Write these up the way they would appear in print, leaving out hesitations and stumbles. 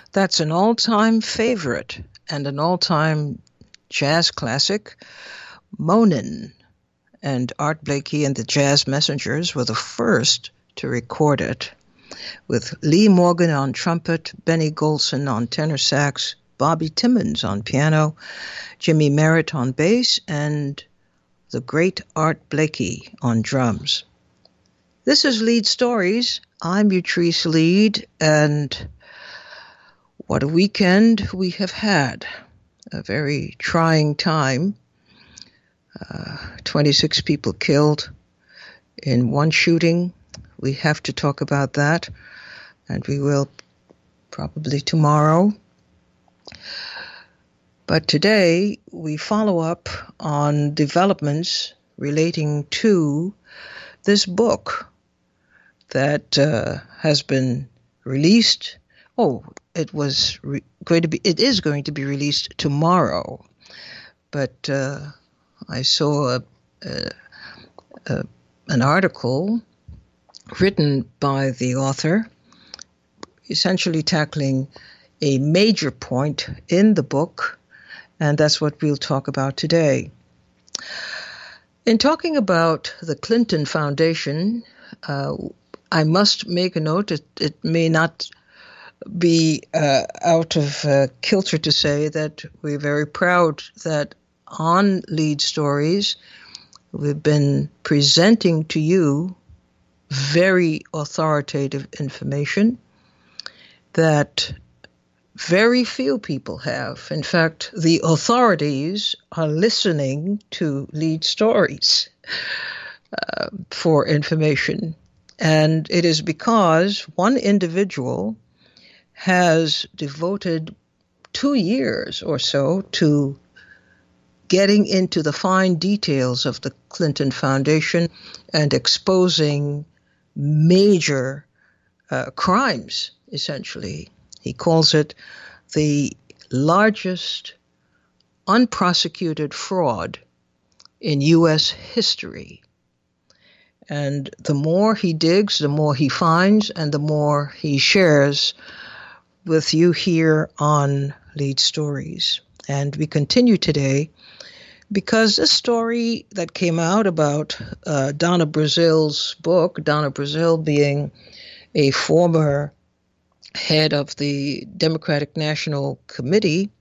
That's an all-time favorite and an all-time jazz classic, Monin. And Art Blakey and the Jazz Messengers were the first to record it, with Lee Morgan on trumpet, Benny Golson on tenor sax, Bobby Timmons on piano, Jimmy Merritt on bass, and the great Art Blakey on drums. This is Lead Stories. I'm Utrice Lead, and what a weekend we have had. A very trying time. 26 people killed in one shooting. We have to talk about that, and we will probably tomorrow. But today we follow up on developments relating to this book that has been released. It is going to be released tomorrow, but I saw an article written by the author, essentially tackling a major point in the book, and that's what we'll talk about today. In talking about the Clinton Foundation, I must make a note that it may not be out of kilter to say that we're very proud that on Lead Stories, we've been presenting to you very authoritative information that very few people have. In fact, the authorities are listening to Lead Stories for information. And it is because one individual has devoted 2 years or so to getting into the fine details of the Clinton Foundation and exposing major crimes, essentially. He calls it the largest unprosecuted fraud in U.S. history. And the more he digs, the more he finds, and the more he shares with you here on Lead Stories. And we continue today because this story that came out about Donna Brazil's book, Donna Brazil being a former head of the Democratic National Committee,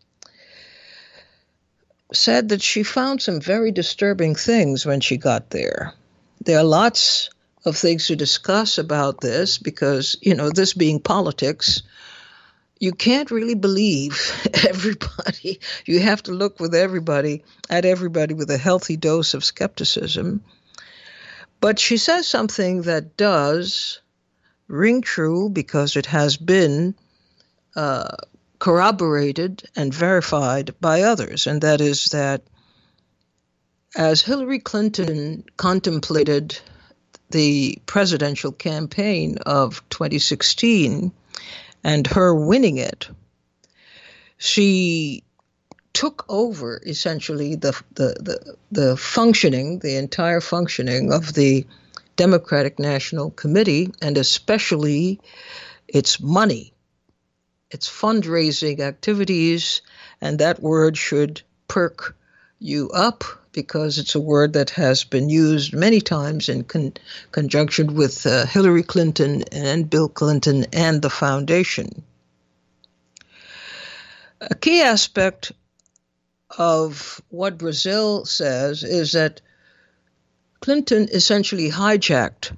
said that she found some very disturbing things when she got there. There are lots of things to discuss about this because, this being politics, you can't really believe everybody. You have to look at everybody with a healthy dose of skepticism. But she says something that does ring true because it has been corroborated and verified by others, and that is that as Hillary Clinton contemplated the presidential campaign of 2016, and her winning it, she took over essentially the functioning, the entire functioning of the Democratic National Committee, and especially its money, its fundraising activities, and that word should perk you up because it's a word that has been used many times in conjunction with Hillary Clinton and Bill Clinton and the foundation. A key aspect of what Brazil says is that Clinton essentially hijacked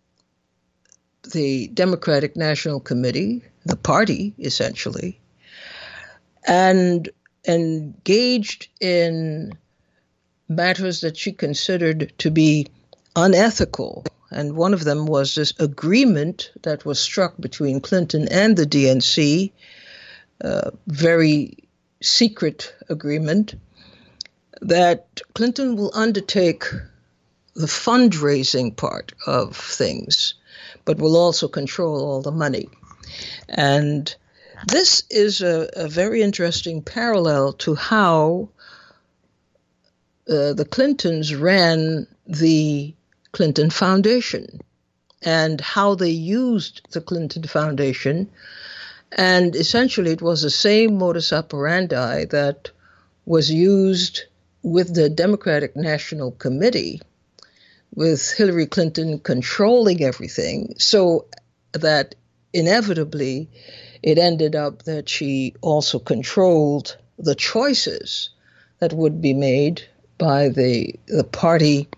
the Democratic National Committee, the party essentially, and engaged in matters that she considered to be unethical. And one of them was this agreement that was struck between Clinton and the DNC, very secret agreement, that Clinton will undertake the fundraising part of things, but will also control all the money. And this is a very interesting parallel to how the Clintons ran the Clinton Foundation and how they used the Clinton Foundation And essentially, it was the same modus operandi that was used with the Democratic National Committee, with Hillary Clinton controlling everything, so that inevitably it ended up that she also controlled the choices that would be made by the party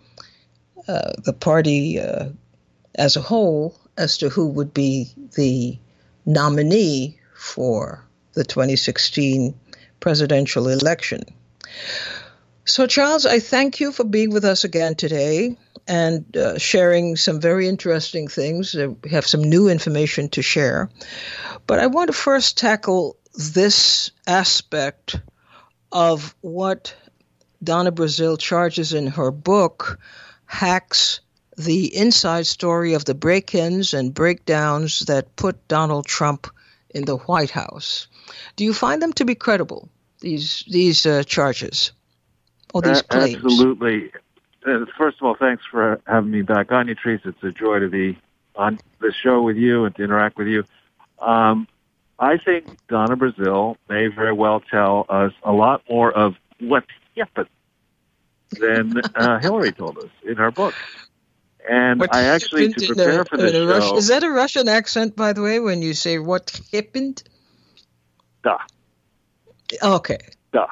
as a whole as to who would be the nominee for the 2016 presidential election. So, Charles, I thank you for being with us again today and sharing some very interesting things. We have some new information to share. But I want to first tackle this aspect of what Donna Brazile charges in her book, Hacks: The Inside Story of the Break-ins and Breakdowns That Put Donald Trump in the White House. Do you find them to be credible, these charges or these claims? Absolutely. First of all, thanks for having me back on, Teresa. It's a joy to be on the show with you and to interact with you. I think Donna Brazile may very well tell us a lot more of what happened than Hillary told us in her book. And what I actually, to prepare for this show... Is that a Russian accent, by the way, when you say what happened? Da. Okay. Da.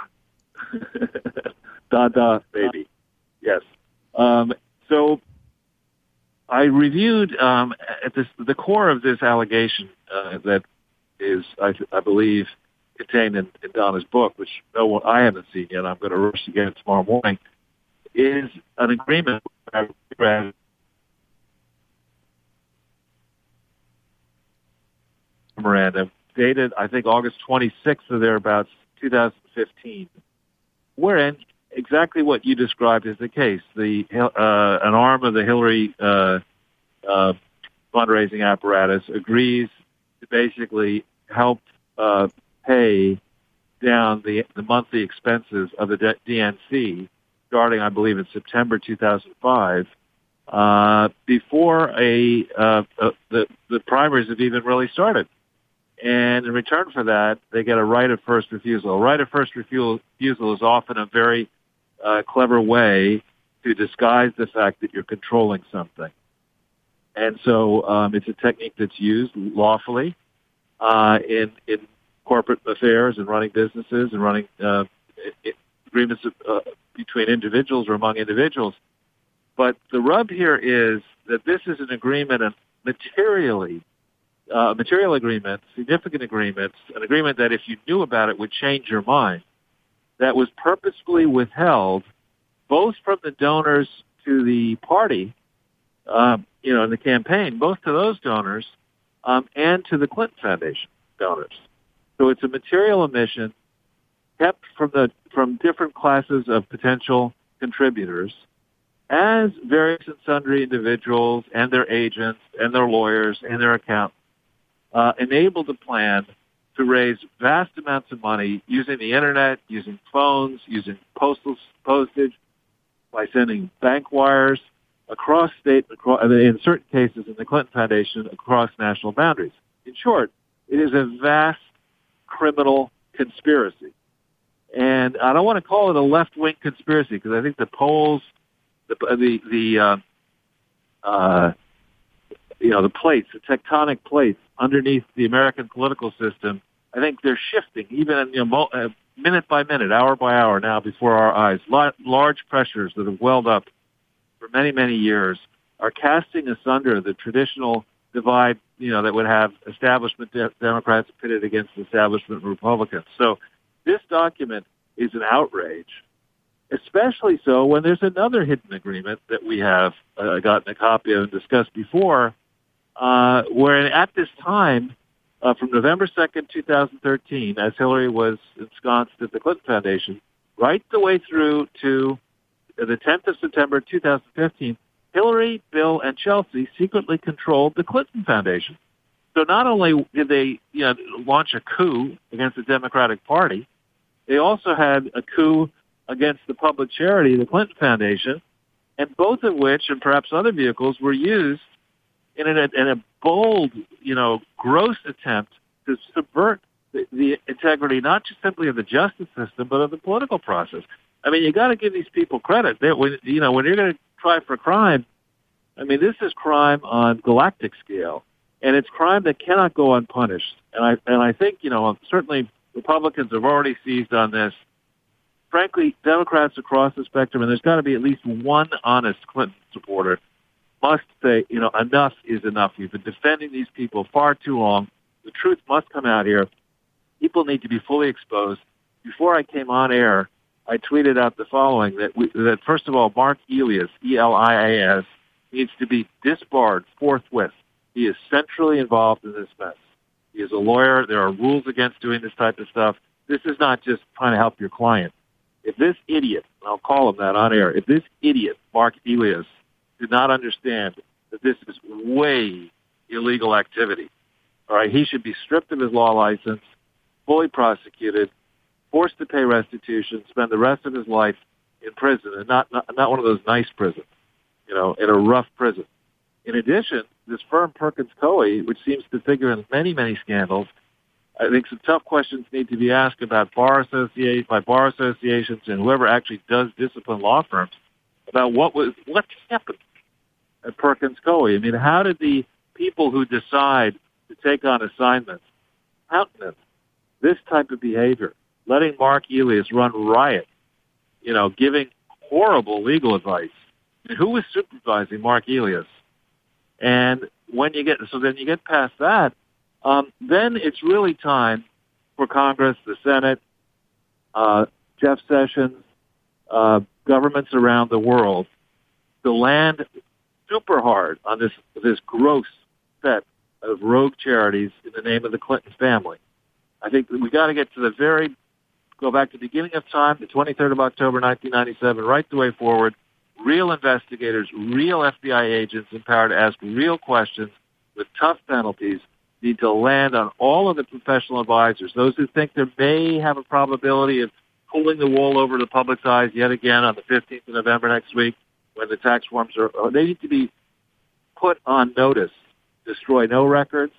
Da, baby. Yes. So I reviewed at the core of this allegation that is, I believe, contained in Donna's book, which I haven't seen yet. I'm going to rush to get it tomorrow morning. Is an agreement I read memorandum dated, I think, August 26th or thereabouts, 2015, wherein exactly what you described is the case. An arm of the Hillary fundraising apparatus agrees to basically help pay down the monthly expenses of the DNC, starting, I believe, in September 2005, before the primaries have even really started. And in return for that, they get a right of first refusal. A right of first refusal is often a very clever way to disguise the fact that you're controlling something. And so it's a technique that's used lawfully in corporate affairs and running businesses and running agreements between individuals or among individuals. But the rub here is that this is an agreement, a material agreement, significant agreements, an agreement that if you knew about it would change your mind, that was purposefully withheld both from the donors to the party, in the campaign, both to those donors and to the Clinton Foundation donors. So it's a material omission kept from different classes of potential contributors as various and sundry individuals and their agents and their lawyers and their accountants enabled the plan to raise vast amounts of money using the internet, using phones, using postage, by sending bank wires across state, in certain cases in the Clinton Foundation, across national boundaries. In short, it is a vast criminal conspiracy. And I don't want to call it a left-wing conspiracy because I think the polls, the plates, the tectonic plates underneath the American political system, I think they're shifting even minute by minute, hour by hour now before our eyes. Large pressures that have welled up for many, many years are casting asunder the traditional divide, that would have establishment Democrats pitted against establishment Republicans. So this document is an outrage, especially so when there's another hidden agreement that we have gotten a copy of and discussed before, where at this time, from November 2nd, 2013, as Hillary was ensconced at the Clinton Foundation, right the way through to the 10th of September 2015, Hillary, Bill, and Chelsea secretly controlled the Clinton Foundation. So not only did they launch a coup against the Democratic Party, they also had a coup against the public charity, the Clinton Foundation, and both of which, and perhaps other vehicles, were used in a bold, gross attempt to subvert the integrity, not just simply of the justice system, but of the political process. I mean, you got to give these people credit. When you're going to try for crime, I mean, this is crime on galactic scale, and it's crime that cannot go unpunished. And I think, certainly Republicans have already seized on this. Frankly, Democrats across the spectrum, and there's got to be at least one honest Clinton supporter, must say, enough is enough. You've been defending these people far too long. The truth must come out here. People need to be fully exposed. Before I came on air, I tweeted out the following, that first of all, Mark Elias, E-L-I-A-S, needs to be disbarred forthwith. He is centrally involved in this mess. He is a lawyer. There are rules against doing this type of stuff. This is not just trying to help your client. If this idiot, and I'll call him that on air, if this idiot, Mark Elias, did not understand that this is way illegal activity, all right, he should be stripped of his law license, fully prosecuted, forced to pay restitution, spend the rest of his life in prison, and not one of those nice prisons, in a rough prison. In addition, this firm Perkins Coie, which seems to figure in many, many scandals, I think some tough questions need to be asked about bar associations and whoever actually does discipline law firms about what happened at Perkins Coie. I mean, how did the people who decide to take on assignments countenance this type of behavior, letting Mark Elias run riot, giving horrible legal advice? And who was supervising Mark Elias? And then you get past that, then it's really time for Congress, the Senate, Jeff Sessions, governments around the world to land super hard on this gross set of rogue charities in the name of the Clinton family. I think we got to get to go back to the beginning of time, the 23rd of October, 1997, right the way forward. Real investigators, real FBI agents empowered to ask real questions with tough penalties need to land on all of the professional advisors, those who think there may have a probability of pulling the wool over the public's eyes yet again on the 15th of November next week when the tax forms they need to be put on notice. Destroy no records,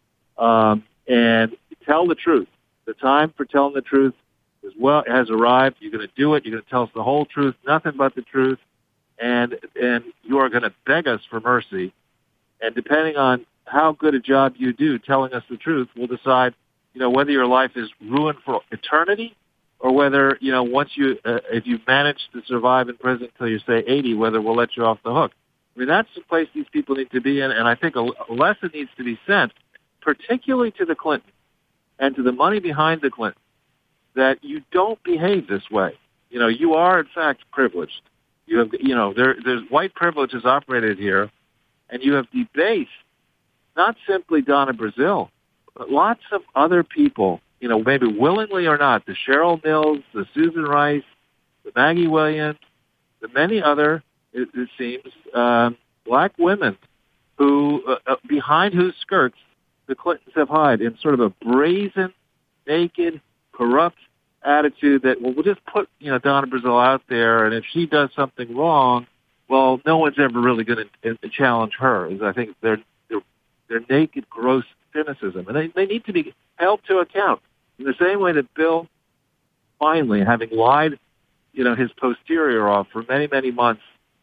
and tell the truth. The time for telling the truth has arrived. You're going to do it. You're going to tell us the whole truth, nothing but the truth. And you are going to beg us for mercy. And depending on how good a job you do telling us the truth, we'll decide, whether your life is ruined for eternity or whether, if you manage to survive in prison until you say 80, whether we'll let you off the hook. I mean, that's the place these people need to be in. And I think a lesson needs to be sent, particularly to the Clintons and to the money behind the Clintons, that you don't behave this way. You are, in fact, privileged. You have, there's white privilege is operated here, and you have debased not simply Donna Brazile, but lots of other people, maybe willingly or not, the Cheryl Mills, the Susan Rice, the Maggie Williams, the many other, it seems, black women who, behind whose skirts the Clintons have hid in sort of a brazen, naked, corrupt attitude that, we'll just put, Donna Brazile out there, and if she does something wrong, well, no one's ever really going to challenge her. I think they're naked, gross cynicism, and they need to be held to account in the same way that Bill, finally, having lied, his posterior off for many, many months,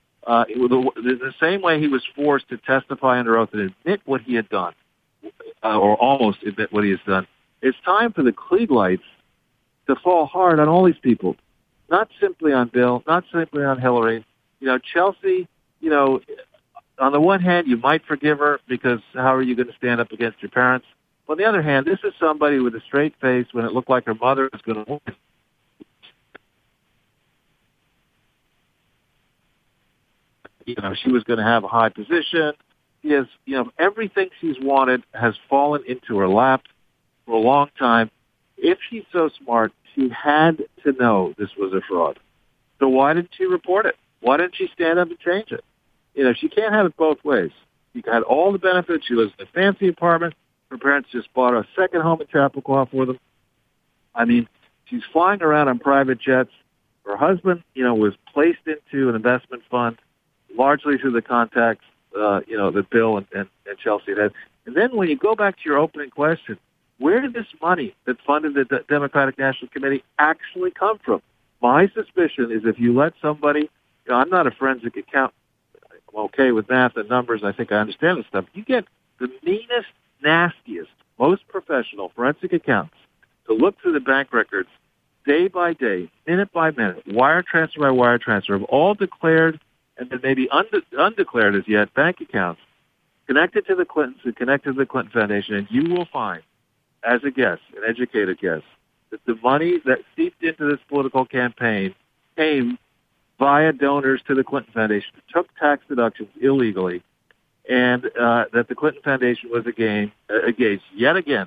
the same way he was forced to testify under oath and admit what he had done, or almost admit what he has done. It's time for the Klieg-lights to fall hard on all these people, not simply on Bill, not simply on Hillary. Chelsea, on the one hand, you might forgive her because how are you going to stand up against your parents? On the other hand, this is somebody with a straight face when it looked like her mother was going to win. She was going to have a high position. She has, everything she's wanted has fallen into her lap for a long time. If she's so smart, she had to know this was a fraud. So why didn't she report it? Why didn't she stand up and change it? She can't have it both ways. She had all the benefits. She lives in a fancy apartment. Her parents just bought a second home in Chappaqua for them. I mean, she's flying around on private jets. Her husband, was placed into an investment fund, largely through the contacts, that Bill and Chelsea had. And then when you go back to your opening question, where did this money that funded the Democratic National Committee actually come from? My suspicion is if you let somebody, I'm not a forensic accountant, I'm okay with math and numbers, I think I understand this stuff. You get the meanest, nastiest, most professional forensic accountants to look through the bank records day by day, minute by minute, wire transfer by wire transfer of all declared and then maybe undeclared as yet bank accounts connected to the Clintons and connected to the Clinton Foundation, and you will find, as a guess, an educated guess, that the money that seeped into this political campaign came via donors to the Clinton Foundation, took tax deductions illegally, and that the Clinton Foundation was engaged yet again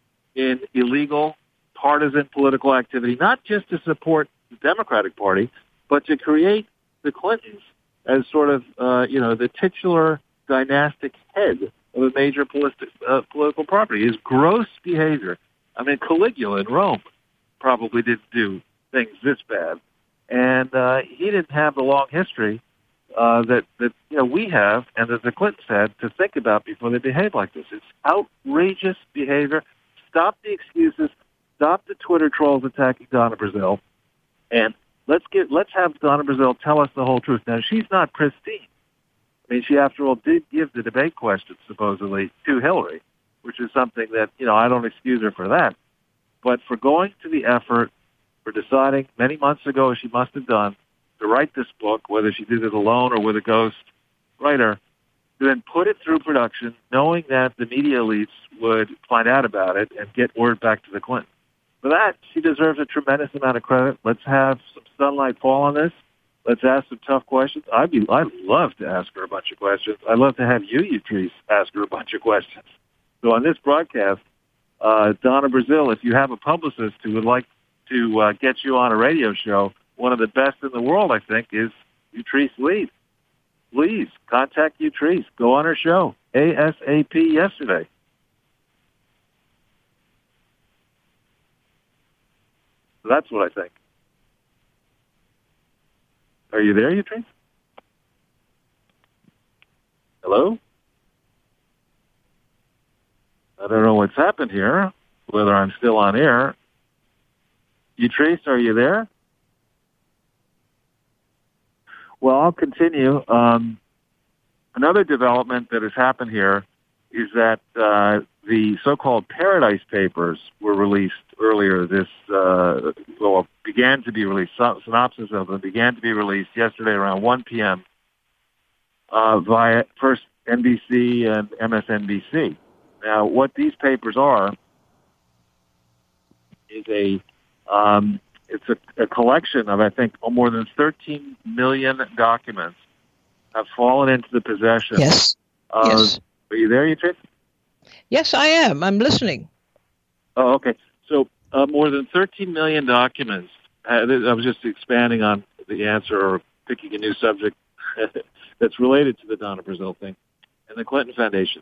in illegal partisan political activity, not just to support the Democratic Party, but to create the Clintons as sort of, the titular dynastic head of a major political party. His gross behavior. I mean, Caligula in Rome probably didn't do things this bad. And he didn't have the long history that we have and that the Clintons had to think about before they behave like this. It's outrageous behavior. Stop the excuses. Stop the Twitter trolls attacking Donna Brazile. And let's have Donna Brazile tell us the whole truth. Now, she's not pristine. I mean, she, after all, did give the debate questions, supposedly, to Hillary, which is something that, I don't excuse her for that. But for going to the effort, for deciding many months ago, as she must have done, to write this book, whether she did it alone or with a ghost writer, to then put it through production, knowing that the media elites would find out about it and get word back to the Clintons. For that, she deserves a tremendous amount of credit. Let's have some sunlight fall on this. Let's ask some tough questions. I'd love to ask her a bunch of questions. I'd love to have you, Utrice, ask her a bunch of questions. So on this broadcast, Donna Brazile, if you have a publicist who would like to get you on a radio show, one of the best in the world, I think, is Utrice Lead. Please contact Utrice. Go on her show, ASAP yesterday. So that's what I think. Are you there, Utrice? Hello? I don't know what's happened here, whether I'm still on air. Utrice, are you there? Well, I'll continue. Another development that has happened here is that the so-called Paradise Papers were released earlier began to be released. Synopsis of them began to be released yesterday around 1 p.m. Via first NBC and MSNBC. Now, what these papers are is it's a collection of, I think, more than 13 million documents have fallen into the possession. Yes. Yes. Are you there, Utrice? Yes, I am. I'm listening. Oh, okay. So more than 13 million documents. I was just expanding on the answer or picking a new subject that's related to the Donna Brazile thing and the Clinton Foundation.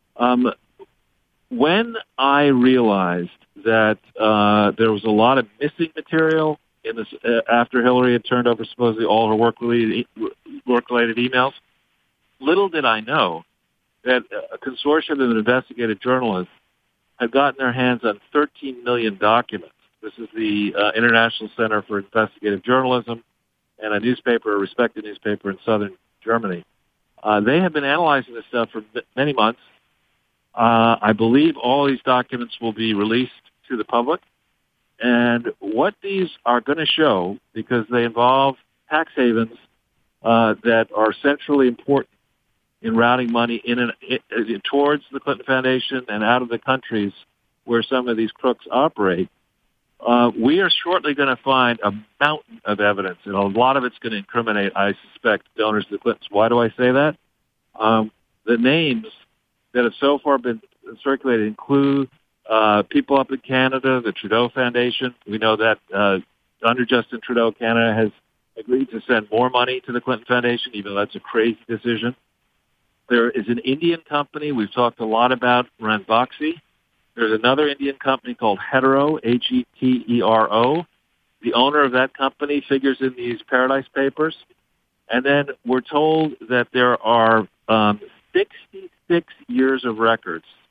When I realized that there was a lot of missing material in this after Hillary had turned over supposedly all her work-related emails, little did I know that a consortium of investigative journalists had gotten their hands on 13 million documents. This is the International Center for Investigative Journalism and a respected newspaper in southern Germany. They have been analyzing this stuff for many months. I believe all these documents will be released to the public. And what these are going to show, because they involve tax havens that are centrally important in routing money towards the Clinton Foundation and out of the countries where some of these crooks operate, we are shortly going to find a mountain of evidence, and a lot of it's going to incriminate, I suspect, donors to the Clintons. Why do I say that? The names that have so far been circulated include people up in Canada, the Trudeau Foundation. We know that under Justin Trudeau, Canada has agreed to send more money to the Clinton Foundation, even though that's a crazy decision. There is an Indian company we've talked a lot about, Ranbaxy. There's another Indian company called Hetero, Hetero. The owner of that company figures in these Paradise Papers. And then we're told that there are 66 years of records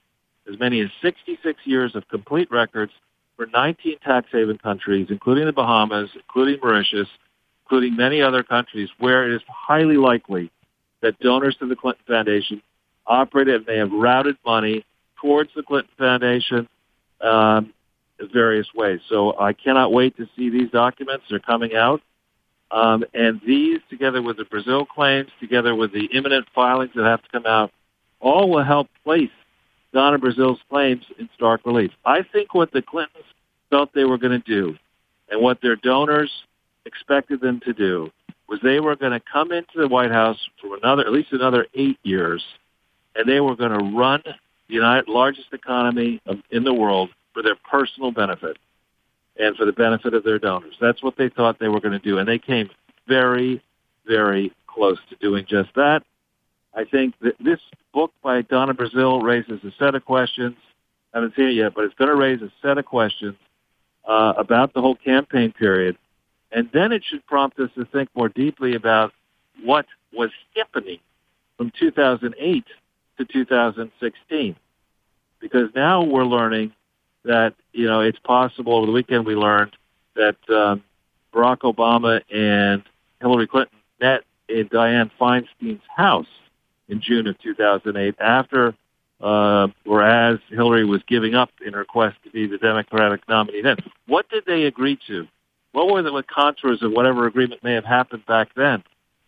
as many as 66 years of complete records for 19 tax haven countries, including the Bahamas, including Mauritius, including many other countries where it is highly likely that donors to the Clinton Foundation operated and may have routed money towards the Clinton Foundation in various ways. So I cannot wait to see these documents. They're coming out. And these, together with the Brazil claims, together with the imminent filings that have to come out, all will help place Donna Brazil's claims in stark relief. I think what the Clintons felt they were going to do and what their donors expected them to do was they were going to come into the White House for at least another 8 years, and they were going to run the largest economy in the world for their personal benefit and for the benefit of their donors. That's what they thought they were going to do, and they came very, very close to doing just that. I think that this book by Donna Brazil raises a set of questions. I haven't seen it yet, but it's going to raise a set of questions about the whole campaign period. And then it should prompt us to think more deeply about what was happening from 2008 to 2016. Because now we're learning that, it's possible. Over the weekend we learned that Barack Obama and Hillary Clinton met in Dianne Feinstein's house in June of 2008 after or as Hillary was giving up in her quest to be the Democratic nominee then. What did they agree to? What were the contours of whatever agreement may have happened back then?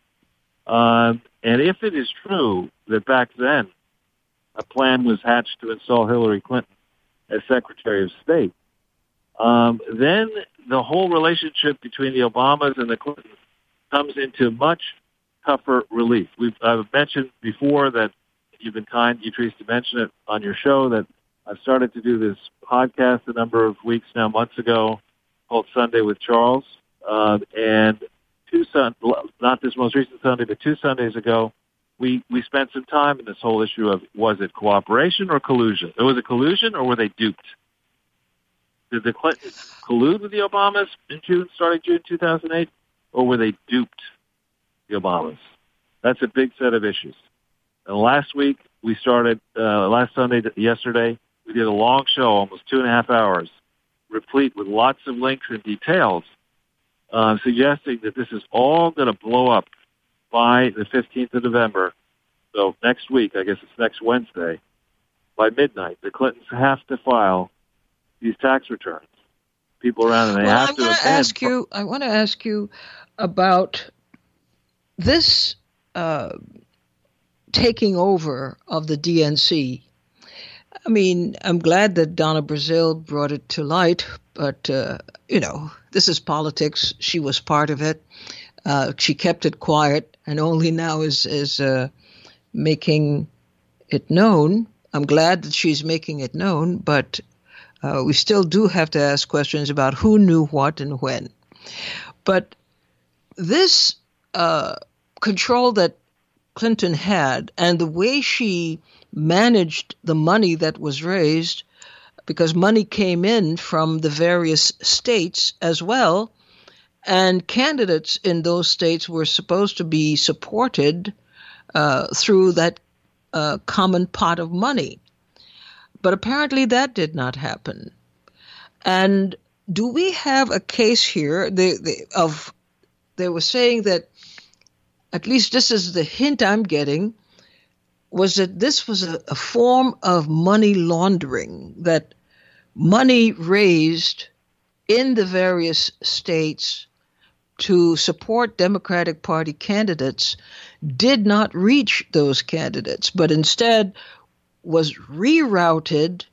And if it is true that back then a plan was hatched to install Hillary Clinton as Secretary of State, then the whole relationship between the Obamas and the Clintons comes into much tougher relief. I've mentioned before that you've been kind, Utrice, to mention it on your show, that I've started to do this podcast a number of weeks now, months ago, called Sunday with Charles. And not this most recent Sunday, but 2 Sundays ago, we spent some time in this whole issue of, was it cooperation or collusion? Was it collusion or were they duped? Did the Clintons collude with the Obamas starting June 2008, or were they duped the Obamas? That's a big set of issues. And last week, we started, yesterday, we did a long show, almost 2.5 hours, replete with lots of links and details, suggesting that this is all going to blow up by the 15th of November. So next week, I guess it's next Wednesday, by midnight, the Clintons have to file these tax returns. People around, and they have to. I want to ask you about this taking over of the DNC. I mean, I'm glad that Donna Brazil brought it to light, but, this is politics. She was part of it. She kept it quiet and only now is making it known. I'm glad that she's making it known, but we still do have to ask questions about who knew what and when. But this control that Clinton had and the way she managed the money that was raised, because money came in from the various states as well, and candidates in those states were supposed to be supported through that common pot of money. But apparently that did not happen. And do we have a case here they were saying that, at least this is the hint I'm getting, was that this was a form of money laundering, that money raised in the various states to support Democratic Party candidates did not reach those candidates, but instead was rerouted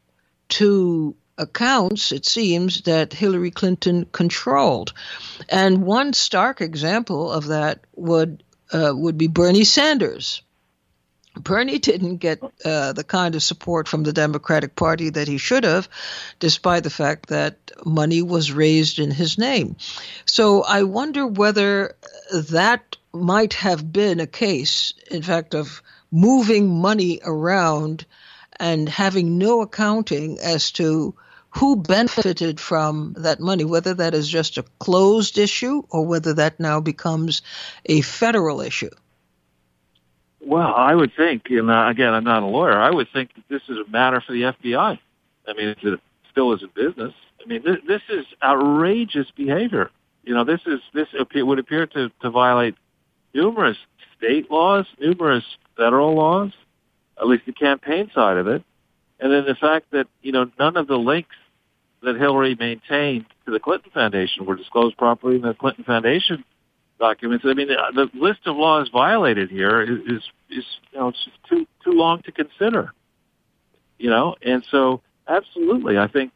to accounts, it seems, that Hillary Clinton controlled. And one stark example of that would be Bernie Sanders. Bernie didn't get the kind of support from the Democratic Party that he should have, despite the fact that money was raised in his name. So I wonder whether that might have been a case, in fact, of moving money around and having no accounting as to who benefited from that money, whether that is just a closed issue or whether that now becomes a federal issue. Well, I would think, and again, I'm not a lawyer, I would think that this is a matter for the FBI. I mean, it still is a business. I mean, this is outrageous behavior. This would appear to violate numerous state laws, numerous federal laws, at least the campaign side of it. And then the fact that, none of the links that Hillary maintained to the Clinton Foundation were disclosed properly in the Clinton Foundation documents. I mean, the list of laws violated here is it's just too long to consider. And so absolutely, I think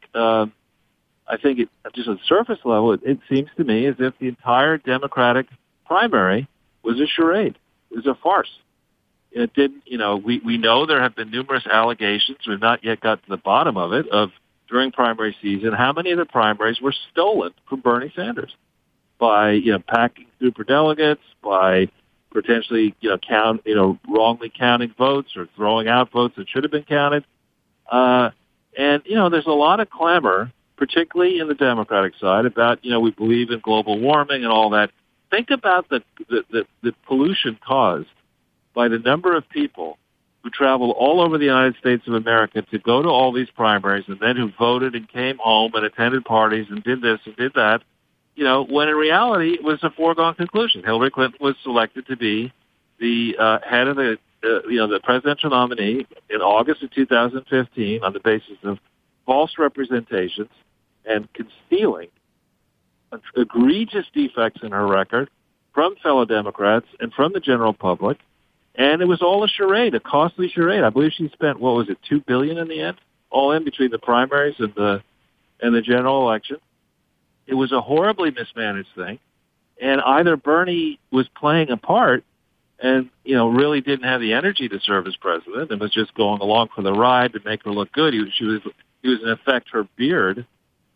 it, just at the surface level, it seems to me as if the entire Democratic primary was a charade. It was a farce. It didn't, we know there have been numerous allegations. We've not yet got to the bottom of it, of during primary season, how many of the primaries were stolen from Bernie Sanders by, packing superdelegates, by potentially, wrongly counting votes or throwing out votes that should have been counted. And, there's a lot of clamor, particularly in the Democratic side, about, we believe in global warming and all that. Think about the pollution caused by the number of people who traveled all over the United States of America to go to all these primaries and then who voted and came home and attended parties and did this and did that, when in reality it was a foregone conclusion. Hillary Clinton was selected to be the head of the presidential nominee in August of 2015 on the basis of false representations and concealing egregious defects in her record from fellow Democrats and from the general public. And it was all a charade, a costly charade. I believe she spent, $2 billion in the end, all in between the primaries and the general election. It was a horribly mismanaged thing. And either Bernie was playing a part and, really didn't have the energy to serve as president and was just going along for the ride to make her look good. He was in effect her beard.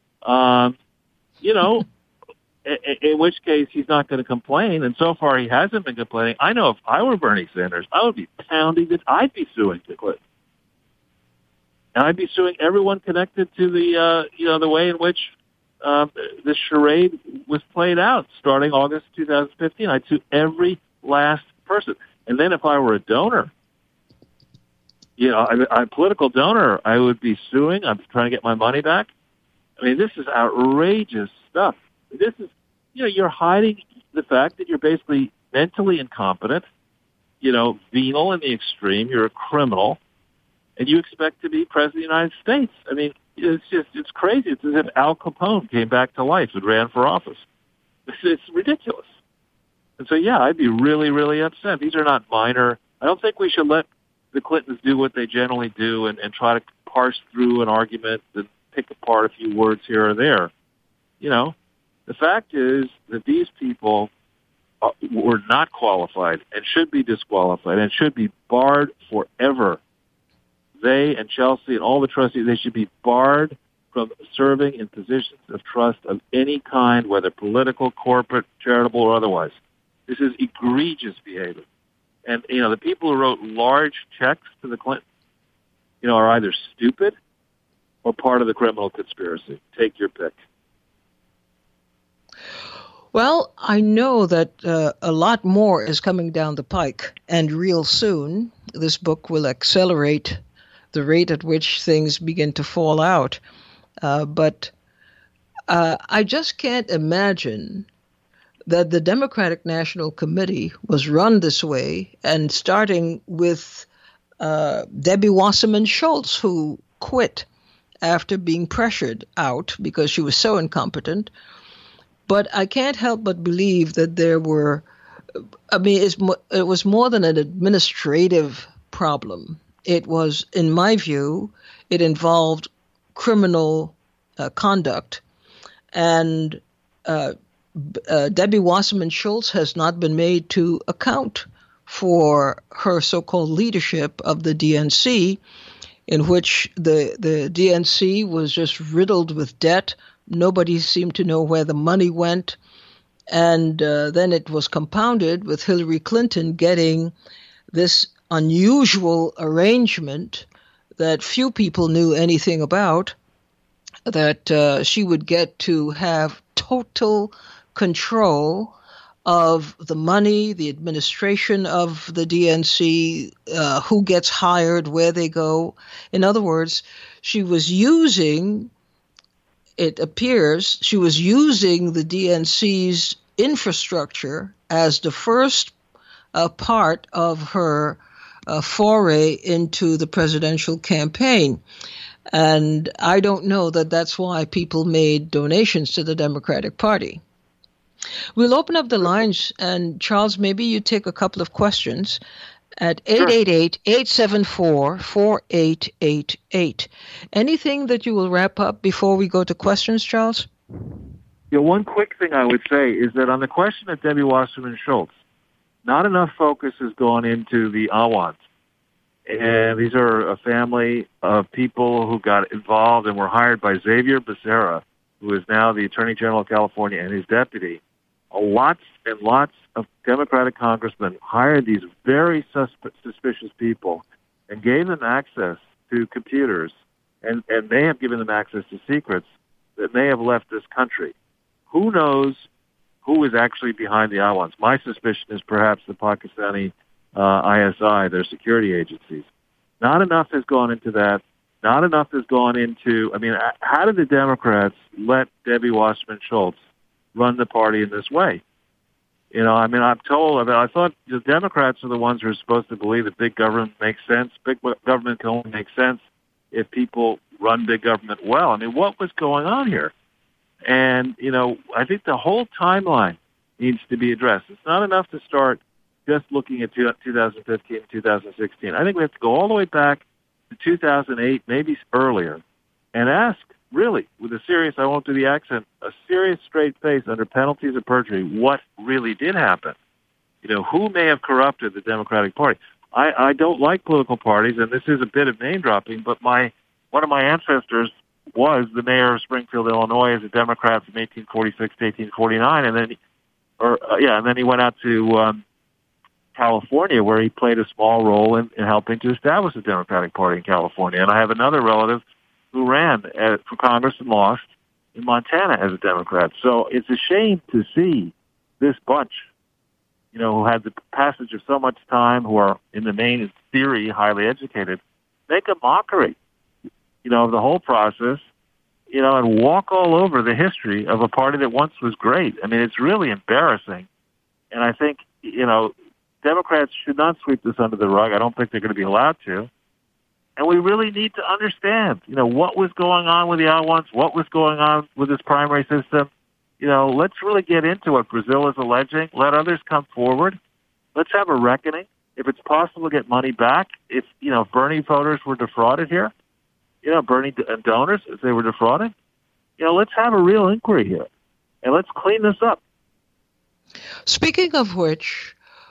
In which case he's not going to complain. And so far he hasn't been complaining. I know if I were Bernie Sanders, I would be pounding it. I'd be suing the Clinton. And I'd be suing everyone connected to the way in which this charade was played out starting August 2015. I'd sue every last person. And then if I were a donor, I'm a political donor, I would be suing. I'm trying to get my money back. I mean, this is outrageous stuff. This is, you're hiding the fact that you're basically mentally incompetent, venal in the extreme. You're a criminal, and you expect to be president of the United States. I mean, it's crazy. It's as if Al Capone came back to life and ran for office. It's ridiculous. And so, yeah, I'd be really, really upset. These are not minor. I don't think we should let the Clintons do what they generally do and try to parse through an argument and pick apart a few words here or there. The fact is that these people were not qualified and should be disqualified and should be barred forever. They and Chelsea and all the trustees, they should be barred from serving in positions of trust of any kind, whether political, corporate, charitable, or otherwise. This is egregious behavior. And, the people who wrote large checks to the Clintons, are either stupid or part of the criminal conspiracy. Take your pick. Well, I know that a lot more is coming down the pike, and real soon this book will accelerate the rate at which things begin to fall out. But I just can't imagine that the Democratic National Committee was run this way, and starting with Debbie Wasserman Schultz, who quit after being pressured out because she was so incompetent. But I can't help but believe that there were, it was more than an administrative problem. It was, in my view, it involved criminal conduct. And Debbie Wasserman Schultz has not been made to account for her so-called leadership of the DNC, in which the DNC was just riddled with debt. Nobody seemed to know where the money went. And then it was compounded with Hillary Clinton getting this unusual arrangement that few people knew anything about, that she would get to have total control of the money, the administration of the DNC, who gets hired, where they go. In other words, she was using, it appears, she was using the DNC's infrastructure as the first part of her foray into the presidential campaign. And I don't know that that's why people made donations to the Democratic Party. We'll open up the lines, and Charles, maybe you take a couple of questions at 888-874-4888. Anything that you will wrap up before we go to questions, Charles? Yeah, one quick thing I would say is that on the question of Debbie Wasserman Schultz, not enough focus has gone into the Awans. And these are a family of people who got involved and were hired by Xavier Becerra, who is now the Attorney General of California, and his deputy. Lots and lots of Democratic congressmen hired these very suspicious people and gave them access to computers and may have given them access to secrets that may have left this country. Who knows who is actually behind the Awans? My suspicion is perhaps the Pakistani ISI, their security agencies. Not enough has gone into that. Not enough has gone into, how did the Democrats let Debbie Wasserman Schultz run the party in this way? I'm told, I thought the Democrats are the ones who are supposed to believe that big government makes sense. Big government can only make sense if people run big government well. What was going on here? And, I think the whole timeline needs to be addressed. It's not enough to start just looking at 2015, 2016. I think we have to go all the way back to 2008, maybe earlier, and ask, really, with a serious, I won't do the accent, a serious straight face under penalties of perjury, what really did happen. Who may have corrupted the Democratic Party? I don't like political parties, and this is a bit of name-dropping, but one of my ancestors was the mayor of Springfield, Illinois, as a Democrat from 1846 to 1849, and then he went out to California, where he played a small role in helping to establish the Democratic Party in California. And I have another relative who ran for Congress and lost in Montana as a Democrat. So it's a shame to see this bunch, who had the passage of so much time, who are in the main, in theory, highly educated, make a mockery, of the whole process, and walk all over the history of a party that once was great. It's really embarrassing. And I think, Democrats should not sweep this under the rug. I don't think they're going to be allowed to. And we really need to understand, what was going on with the Awans, what was going on with this primary system. Let's really get into what Brazil is alleging. Let others come forward. Let's have a reckoning. If it's possible to get money back, if Bernie voters were defrauded here, Bernie and donors, if they were defrauded, let's have a real inquiry here. And let's clean this up. Speaking of which,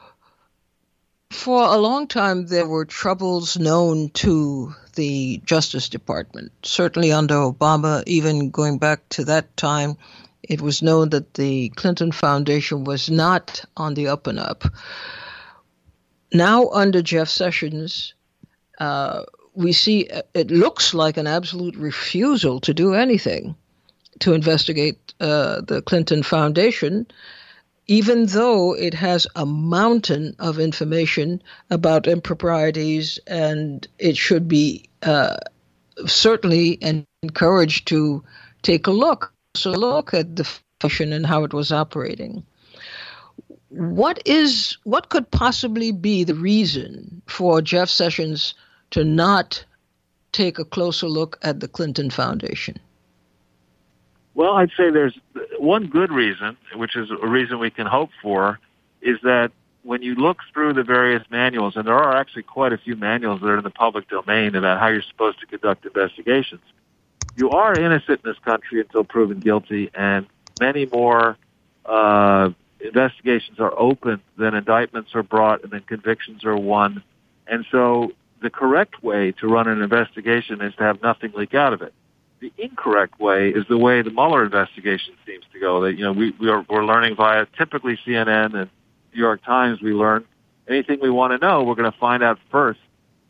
for a long time, there were troubles known to the Justice Department. Certainly under Obama, even going back to that time, it was known that the Clinton Foundation was not on the up and up. Now, under Jeff Sessions, we see it looks like an absolute refusal to do anything to investigate the Clinton Foundation, even though it has a mountain of information about improprieties, and it should be certainly encouraged to take a look at the foundation and how it was operating. What could possibly be the reason for Jeff Sessions to not take a closer look at the Clinton Foundation? Well, I'd say there's one good reason, which is a reason we can hope for, is that when you look through the various manuals, and there are actually quite a few manuals that are in the public domain about how you're supposed to conduct investigations, you are innocent in this country until proven guilty, and many more investigations are open than indictments are brought and then convictions are won. And so the correct way to run an investigation is to have nothing leak out of it. The incorrect way is the way the Mueller investigation seems to go. That we're learning via typically CNN and New York Times. We learn anything we want to know. We're going to find out first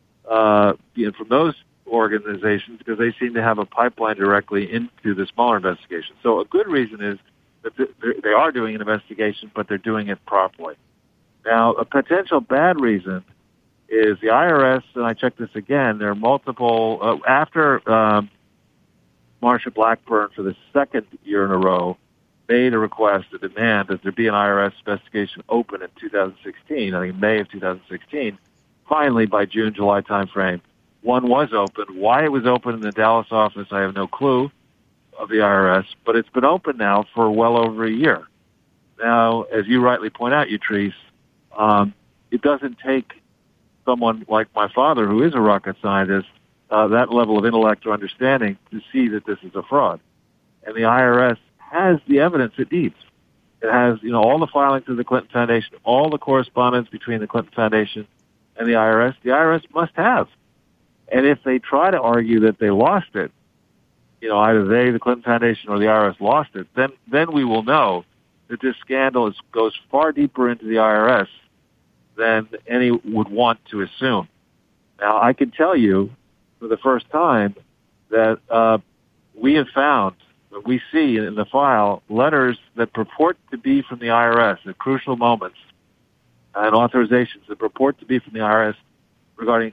from those organizations because they seem to have a pipeline directly into this Mueller investigation. So a good reason is that they are doing an investigation, but they're doing it properly. Now, a potential bad reason is the IRS, and I checked this again, there are multiple, after Marsha Blackburn for the second year in a row made a request, a demand that there be an IRS investigation open in 2016, I think May of 2016. Finally, by June, July timeframe, one was open. Why it was open in the Dallas office, I have no clue, of the IRS, but it's been open now for well over a year. Now, as you rightly point out, Utrice, it doesn't take someone like my father, who is a rocket scientist, that level of intellect or understanding to see that this is a fraud. And the IRS has the evidence it needs. It has, all the filings of the Clinton Foundation, all the correspondence between the Clinton Foundation and the IRS must have. And if they try to argue that they lost it, either they, the Clinton Foundation, or the IRS lost it, then we will know that this scandal goes far deeper into the IRS than any would want to assume. Now, I can tell you for the first time that we have found, we see in the file, letters that purport to be from the IRS at crucial moments and authorizations that purport to be from the IRS regarding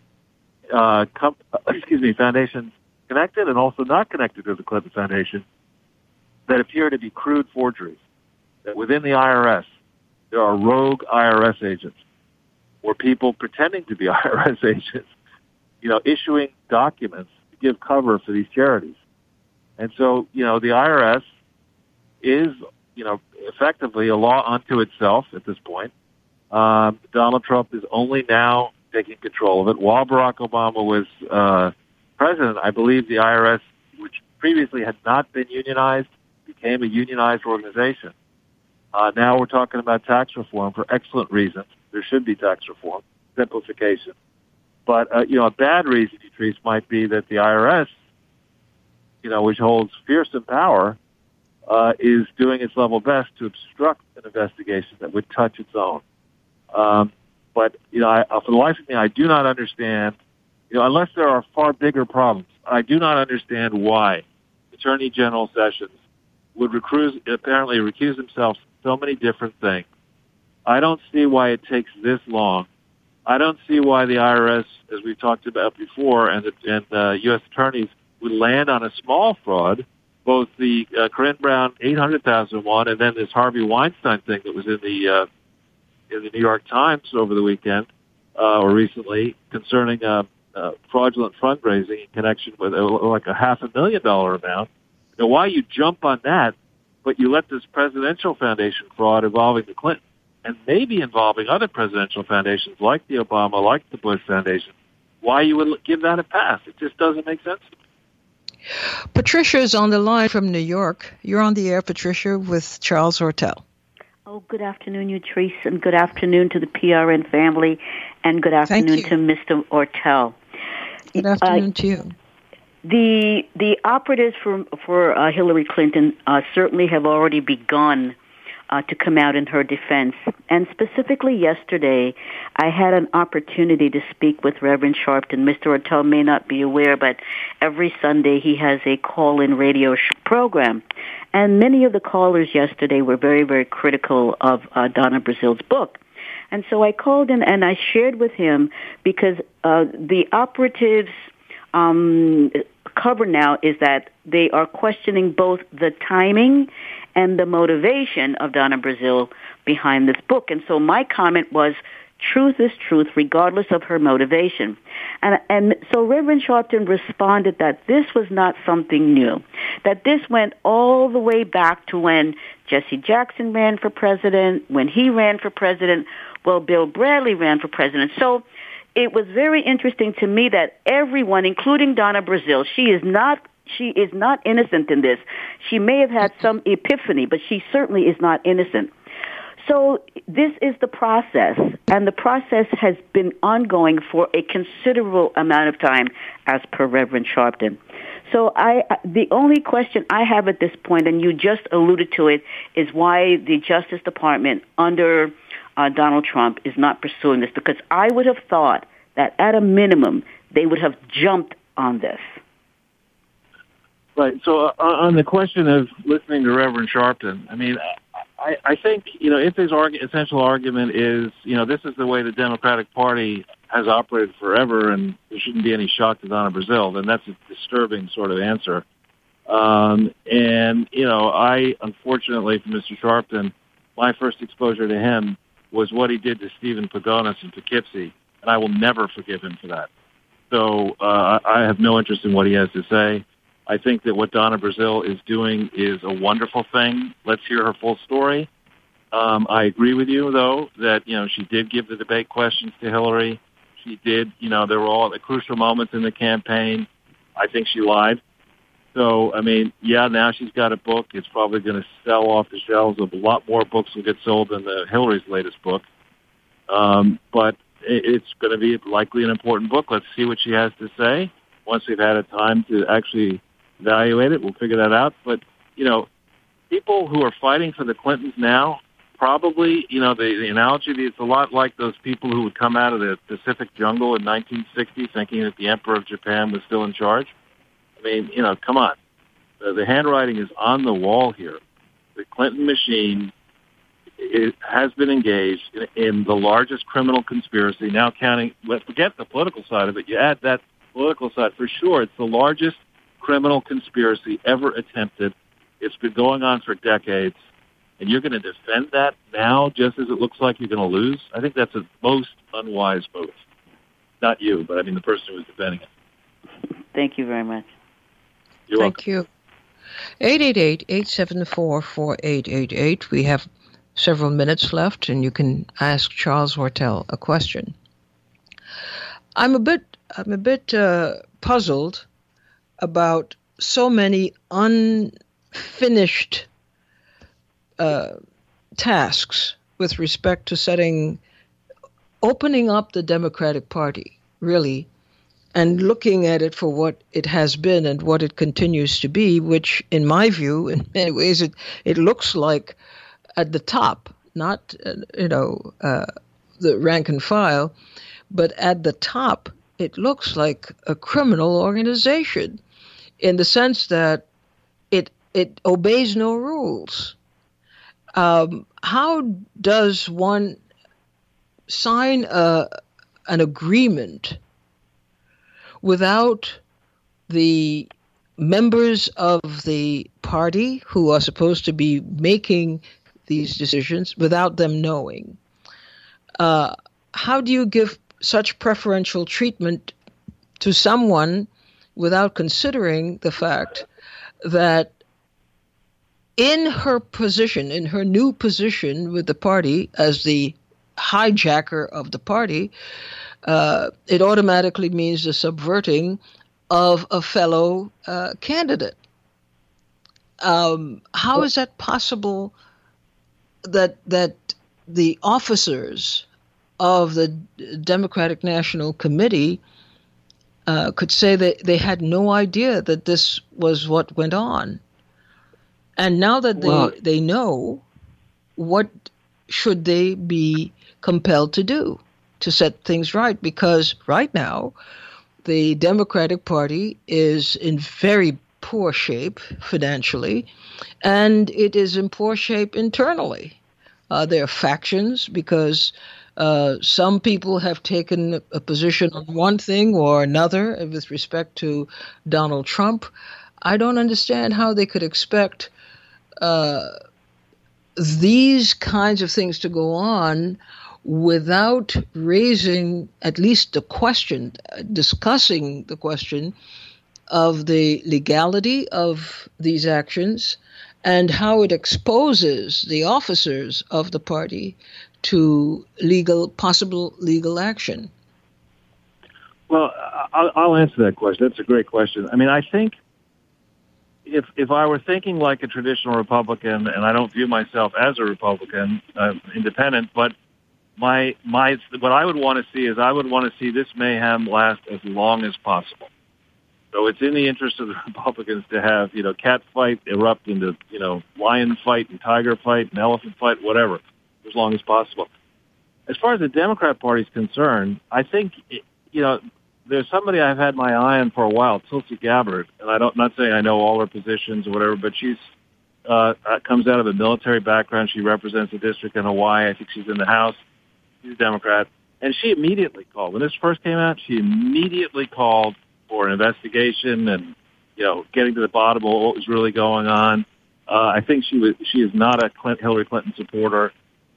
foundations connected and also not connected to the Clinton Foundation that appear to be crude forgeries. That within the IRS, there are rogue IRS agents or people pretending to be IRS agents, issuing documents to give cover for these charities. And so, the IRS is, effectively a law unto itself at this point. Donald Trump is only now taking control of it. While Barack Obama was president, I believe the IRS, which previously had not been unionized, became a unionized organization. Now we're talking about tax reform for excellent reasons. There should be tax reform, simplification. But, a bad reason, Utrice, might be that the IRS, which holds fearsome power, is doing its level best to obstruct an investigation that would touch its own. But, for the life of me, I do not understand, unless there are far bigger problems, I do not understand why Attorney General Sessions would apparently recuse himself so many different things. I don't see why it takes this long. I don't see why the IRS, as we talked about before, and U.S. attorneys would land on a small fraud, both the Corinne Brown $800,000 and then this Harvey Weinstein thing that was in the New York Times over the weekend or recently concerning fraudulent fundraising in connection with like a $500,000 amount. Why you jump on that, but you let this presidential foundation fraud involving the Clinton and maybe involving other presidential foundations like the Obama, like the Bush Foundation, why you would give that a pass? It just doesn't make sense to me. Patricia is on the line from New York. You're on the air, Patricia, with Charles Ortel. Oh, good afternoon, Utrice, and good afternoon to the PRN family, and good afternoon to Mr. Ortel. Good afternoon to you. The operatives for Hillary Clinton certainly have already begun to come out in her defense. And specifically yesterday, I had an opportunity to speak with Reverend Sharpton. Mr. Ortel may not be aware, but every Sunday he has a call-in radio program. And many of the callers yesterday were very, very critical of Donna Brazil's book. And so I called in and I shared with him because the operatives' cover now is that they are questioning both the timing and the motivation of Donna Brazil behind this book. And so my comment was, truth is truth regardless of her motivation. And so Reverend Sharpton responded that this was not something new, that this went all the way back to when Jesse Jackson ran for president, when he ran for president, well, Bill Bradley ran for president. So it was very interesting to me that everyone, including Donna Brazil, she is not innocent in this. She may have had some epiphany, but she certainly is not innocent. So this is the process, and the process has been ongoing for a considerable amount of time, as per Reverend Sharpton. So the only question I have at this point, and you just alluded to it, is why the Justice Department under Donald Trump is not pursuing this, because I would have thought that at a minimum they would have jumped on this. Right. So on the question of listening to Reverend Sharpton, I mean, I think, if his essential argument is, this is the way the Democratic Party has operated forever and there shouldn't be any shock to Donna Brazile, then that's a disturbing sort of answer. I, unfortunately, for Mr. Sharpton, my first exposure to him was what he did to Stephen Pagonis in Poughkeepsie, and I will never forgive him for that. So I have no interest in what he has to say. I think that what Donna Brazile is doing is a wonderful thing. Let's hear her full story. I agree with you, though, that, she did give the debate questions to Hillary. She did, there were all the crucial moments in the campaign. I think she lied. So, I mean, now she's got a book. It's probably going to sell off the shelves. A lot more books will get sold than Hillary's latest book. But it's going to be likely an important book. Let's see what she has to say. Once we've had a time to actually evaluate it, we'll figure that out. But, people who are fighting for the Clintons now, probably, the analogy, it's a lot like those people who would come out of the Pacific jungle in 1960 thinking that the Emperor of Japan was still in charge. I mean, come on. The handwriting is on the wall here. The Clinton machine has been engaged in the largest criminal conspiracy, now counting, forget the political side of it, you add that political side, for sure, it's the largest criminal conspiracy ever attempted. It's been going on for decades, and you're going to defend that now just as it looks like you're going to lose? I think that's a most unwise move. Not you, but I mean the person who was defending it. Thank you very much. You're Thank welcome. you. 888-874-4888. We have several minutes left, and you can ask Charles Wartell a question. I'm a bit puzzled about so many unfinished tasks with respect to opening up the Democratic Party, really, and looking at it for what it has been and what it continues to be, which, in my view, in many ways, it looks like at the top, not, the rank and file, but at the top, it looks like a criminal organization in the sense that it obeys no rules. How does one sign an agreement without the members of the party who are supposed to be making these decisions, without them knowing? How do you give such preferential treatment to someone without considering the fact that in her new position with the party as the hijacker of the party, it automatically means the subverting of a fellow candidate? How is that possible that the officers of the Democratic National Committee could say that they had no idea that this was what went on? And now that they know, what should they be compelled to do to set things right? Because right now, the Democratic Party is in very poor shape financially, and it is in poor shape internally. There are factions because some people have taken a position on one thing or another with respect to Donald Trump. I don't understand how they could expect these kinds of things to go on without raising at least the question, discussing the question of the legality of these actions and how it exposes the officers of the party to possible legal action. Well, I'll answer that question. That's a great question. I mean, I think if I were thinking like a traditional Republican, and I don't view myself as a Republican, independent, but what I would want to see is I would want to see this mayhem last as long as possible. So it's in the interest of the Republicans to have, cat fight erupt into, lion fight and tiger fight and elephant fight, whatever, as long as possible. As far as the Democrat Party is concerned, I think, there's somebody I've had my eye on for a while, Tulsi Gabbard, and not saying I know all her positions or whatever, but she's comes out of a military background. She represents a district in Hawaii. I think she's in the House. She's a Democrat. And she immediately called. When this first came out, she immediately called for an investigation and, getting to the bottom of what was really going on. I think she is not a Hillary Clinton supporter.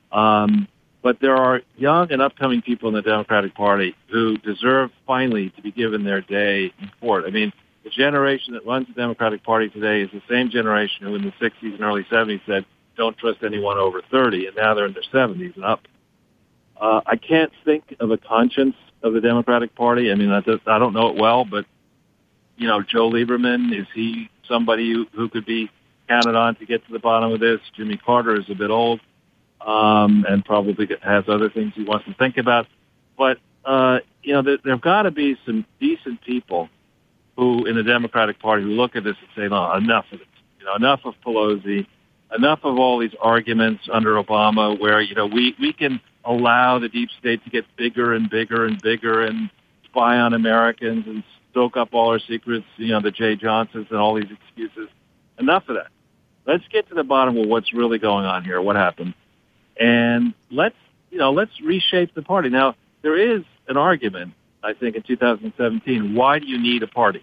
But there are young and upcoming people in the Democratic Party who deserve finally to be given their day in court. I mean, the generation that runs the Democratic Party today is the same generation who in the 60s and early 70s said, don't trust anyone over 30, and now they're in their 70s and up. I can't think of a conscience of the Democratic Party. I mean, I don't know it well, but, Joe Lieberman, is he somebody who could be counted on to get to the bottom of this? Jimmy Carter is a bit old. And probably has other things he wants to think about. But, there've got to be some decent people who, in the Democratic Party, who look at this and say, no, enough of it. Enough of Pelosi, enough of all these arguments under Obama where, we can allow the deep state to get bigger and bigger and bigger and spy on Americans and stoke up all our secrets, the Jay Johnsons and all these excuses. Enough of that. Let's get to the bottom of what's really going on here, what happened. And let's reshape the party. Now, there is an argument, I think, in 2017. Why do you need a party?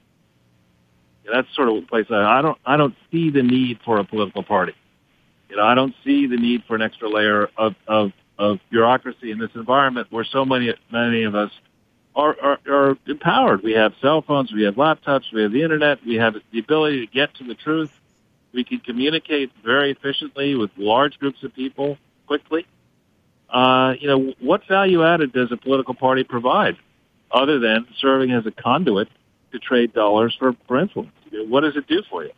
That's sort of the place I don't see the need for a political party. I don't see the need for an extra layer of bureaucracy in this environment where so many of us are empowered. We have cell phones, we have laptops, we have the internet, we have the ability to get to the truth. We can communicate very efficiently with large groups of people quickly. What value added does a political party provide other than serving as a conduit to trade dollars for influence? What does it do for you?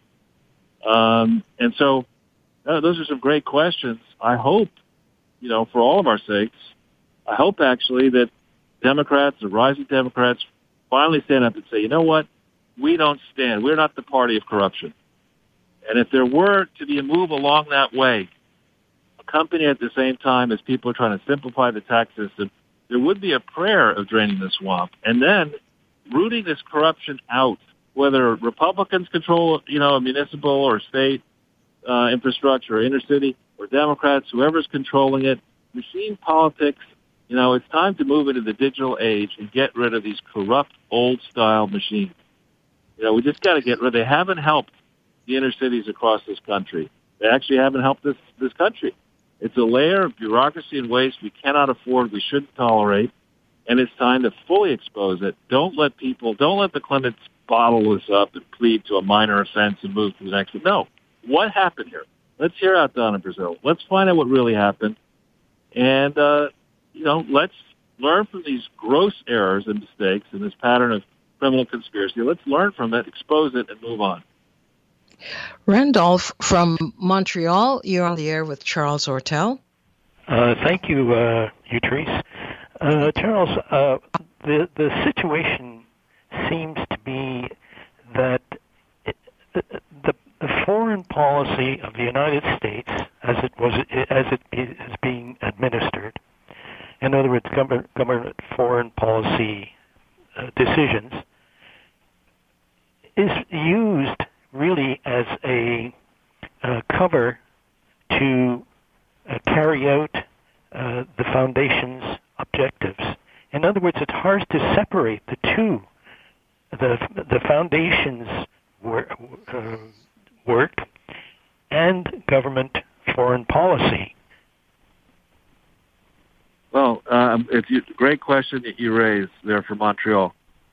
And so those are some great questions. I hope, for all of our sakes, I hope actually that Democrats, the rising Democrats, finally stand up and say, you know what? We're not the party of corruption. And if there were to be a move along that way, accompanied at the same time as people are trying to simplify the tax system, there would be a prayer of draining the swamp and then rooting this corruption out, whether Republicans control, a municipal or state infrastructure or inner city, or Democrats, whoever's controlling it. Machine politics, it's time to move into the digital age and get rid of these corrupt, old-style machines. We just got to get rid. They haven't helped the inner cities across this country. They actually haven't helped this country. It's a layer of bureaucracy and waste we cannot afford, we shouldn't tolerate, and it's time to fully expose it. Don't let the Clintons bottle this up and plead to a minor offense and move to the next one. No. What happened here? Let's hear out Donna Brazile. Let's find out what really happened. And, let's learn from these gross errors and mistakes and this pattern of criminal conspiracy. Let's learn from it, expose it, and move on. Randolph from Montreal, you're on the air with Charles Ortel. Thank you, Therese. Charles, the situation seems to be that the foreign policy of the United States, as it is being administered, in other words, government foreign policy decisions, is used really as a cover to carry out the foundation's objectives. In other words, it's hard to separate the two, the foundation's work and government foreign policy. Well, it's a great question that you raised there from Montreal.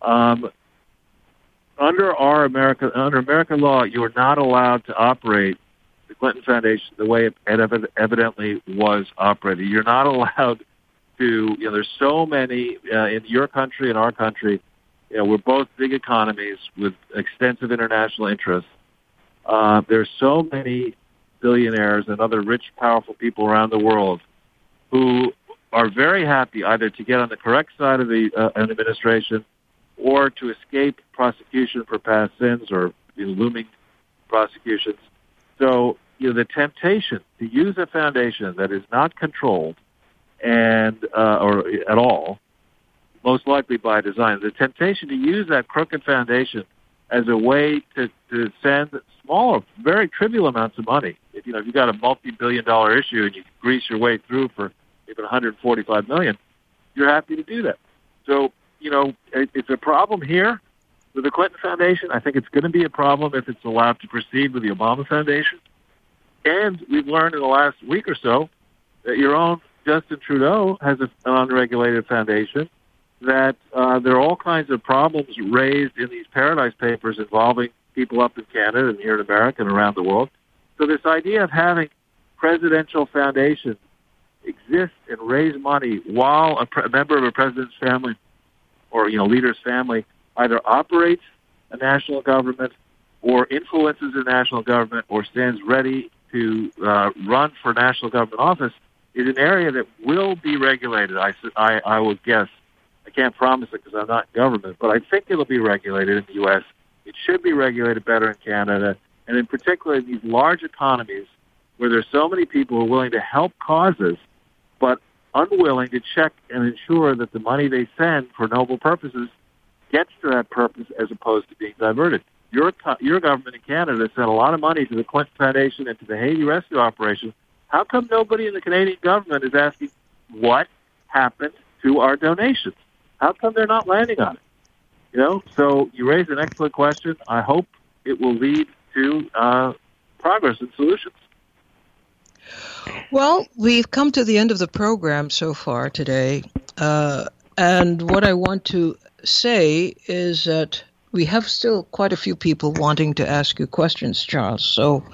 Under American law, you are not allowed to operate the Clinton Foundation the way it evidently was operated. You're not allowed to, there's so many in your country and our country. We're both big economies with extensive international interests. There's so many billionaires and other rich, powerful people around the world who are very happy either to get on the correct side of an administration or to escape prosecution for past sins or looming prosecutions. So, the temptation to use a foundation that is not controlled and or at all most likely by design. The temptation to use that crooked foundation as a way to send smaller, very trivial amounts of money. If you've got a multi-billion-dollar issue and you grease your way through for even $145 million, you're happy to do that. So, it's a problem here with the Clinton Foundation. I think it's going to be a problem if it's allowed to proceed with the Obama Foundation. And we've learned in the last week or so that your own Justin Trudeau has an unregulated foundation, that there are all kinds of problems raised in these Paradise Papers involving people up in Canada and here in America and around the world. So this idea of having presidential foundations exist and raise money while a member of a president's family or, leader's family either operates a national government or influences a national government or stands ready to run for national government office is an area that will be regulated, I would guess. I can't promise it because I'm not in government, but I think it'll be regulated in the U.S. It should be regulated better in Canada, and in particular in these large economies where there's so many people who are willing to help causes but unwilling to check and ensure that the money they send for noble purposes gets to that purpose as opposed to being diverted. Your government in Canada sent a lot of money to the Clinton Foundation and to the Haiti Rescue Operation. How come nobody in the Canadian government is asking what happened to our donations? How come they're not landing on it? So you raise an excellent question. I hope it will lead to progress and solutions. Well, we've come to the end of the program so far today. And what I want to say is that we have still quite a few people wanting to ask you questions, Charles. So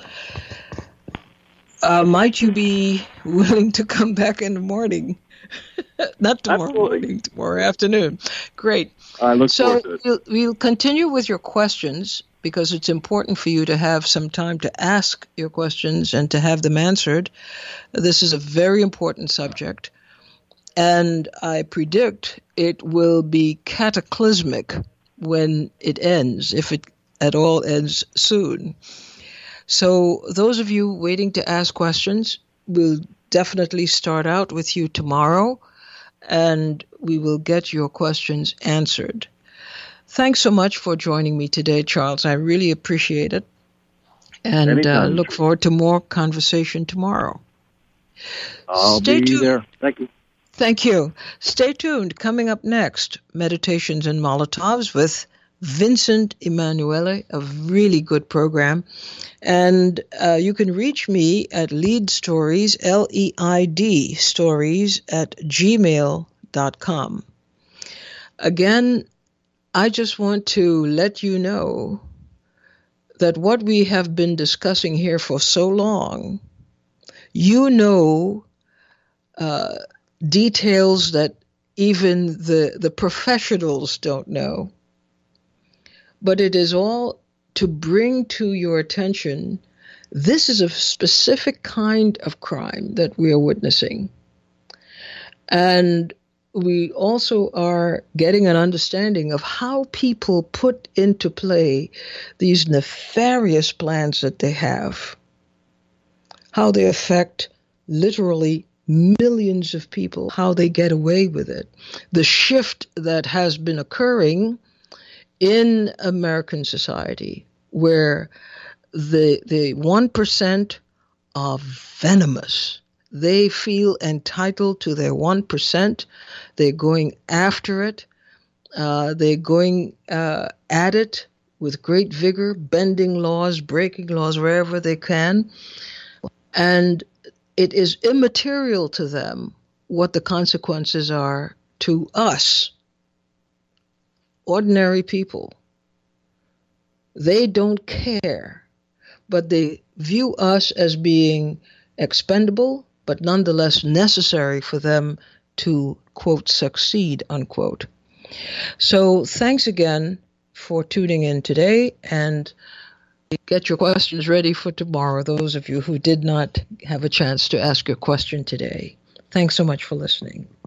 might you be willing to come back in the morning? Not tomorrow morning, tomorrow afternoon. Great. I look forward to it. So we'll continue with your questions because it's important for you to have some time to ask your questions and to have them answered. This is a very important subject. And I predict it will be cataclysmic when it ends, if it at all ends soon. So those of you waiting to ask questions, we'll definitely start out with you tomorrow, and we will get your questions answered. Thanks so much for joining me today, Charles. I really appreciate it, and look forward to more conversation tomorrow. I'll be there. Thank you. Thank you. Stay tuned. Coming up next, Meditations and Molotovs with Vincent Emanuele, a really good program. And you can reach me at Leid Stories, L-E-I-D, stories @gmail.com. Again, I just want to let you know that what we have been discussing here for so long, details that even the professionals don't know. But it is all to bring to your attention, this is a specific kind of crime that we are witnessing. And we also are getting an understanding of how people put into play these nefarious plans that they have, how they affect literally millions of people, how they get away with it. The shift that has been occurring in American society, where the 1% are venomous. They feel entitled to their 1%. They're going after it. They're going at it with great vigor, bending laws, breaking laws wherever they can. And it is immaterial to them what the consequences are to us, ordinary people. They don't care, but they view us as being expendable, but nonetheless necessary for them to, quote, succeed, unquote. So thanks again for tuning in today, and get your questions ready for tomorrow, those of you who did not have a chance to ask your question today. Thanks so much for listening.